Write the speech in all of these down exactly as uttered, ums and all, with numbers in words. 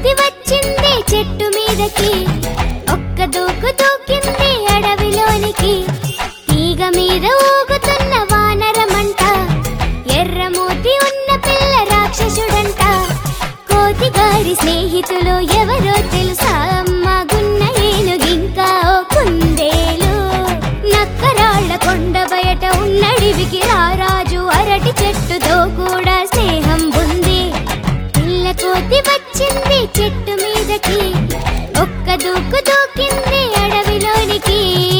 కోతి వచ్చింది చెట్టు మీదకి, ఒక్క దూకు దూకింది అడవిలోనికి. తీగ మీద ఊగుతున్న వానరమంట, ఎర్రమూతి ఉన్న పిల్ల రాక్షసుడంట. కోతి గారి స్నేహితులు ఎవరో తెలుసా? అమ్మ గున్న ఏనుగింకా ఓ కుందేలు. నక్కరాళ్ల కొండ బయట ఉన్నడివికి రారాజు అరటి చెట్టుతో కూడా స్నేహం ఉంది. పిల్ల కోతి వచ్చింది చెట్టు మీదకి, ఒక్క దూకు దూకింది అడవిలోనికి.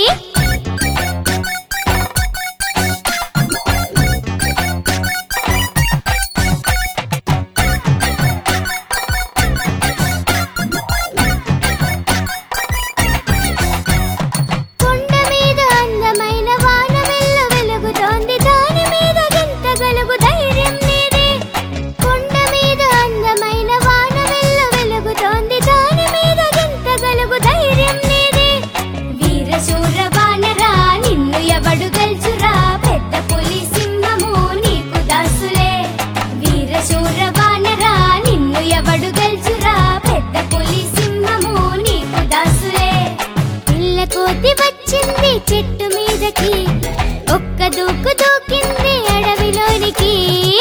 కొండ మీద అందమైన వాన వెల్లు వెలుగుతోంది, దాని మీద గింతగలుగు ధైర్యం నీదే. కొండ మీద అందమైన వాన వెల్లు వెలుగుతోంది, దాని మీద గింతగలుగు ధైర్యం నీదే. వీరశూర వానరా నిన్ను ఎవడు గెల్చురా, పెద్ద పులి సింహము నీకు దాసులే. వీరశూర వానరా నిన్ను ఎవడు గెల్చురా, పెద్ద పులి సింహము నీకు దాసులే. పిల్ల కోతి వచ్చింది చెట్టు మీదకి, ఒక్క దూకు దూకింది అడవిలోనికి.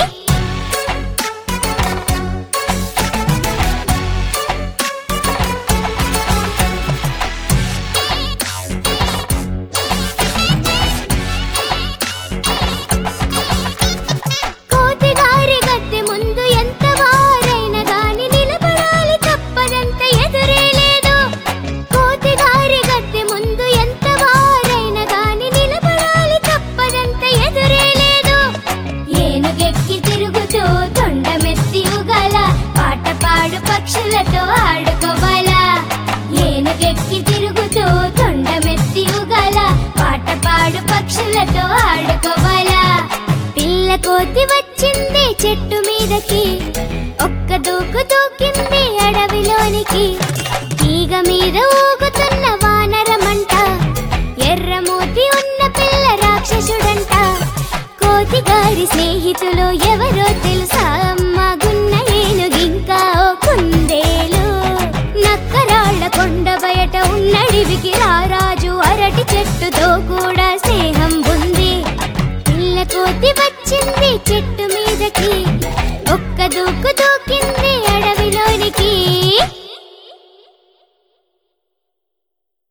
కోతిగారి గద్దె ముందు ఎంత వారైనా గాని నిలబడాలి, తప్పదంత ఎదురే లేదు. కోతిగారి గద్దె ముందు ఎంత వారైనా గాని నిలబడాలి, తప్పదంత ఎదురే లేదు. ఏనుగెక్కి తిరుగుతూ తొండమెత్తి ఉగాల, పాట పాడు పక్షులతో ఆడుకోవాలా. ఏనుగెక్కి తిరుగుతూ తొండమెత్తి ఉగాల, పాట పాడు పక్షులతో ఆడుకోవాలా. పిల్ల కోతి వచ్చింది చెట్టు మీదకి, ఒక్క దూకు దూకింది అడవిలోనికి. తీగ మీద ఊగుతున్న వానరమంట, ఎర్రమూతి ఉన్న పిల్ల రాక్షసుడంట. కోతి గారి స్నేహితులు ఎవరో తెలుసా? అమ్మ గున్న ఏనుగింకా ఓ కుందేలు. నక్కరాళ్ల కొండ బయట ఉన్నడివికి రారాజు అరటి చెట్టుతో కూడా స్నేహం ఉంది. పిల్ల కోతి వచ్చింది చెట్టు మీదకి, ఒక్క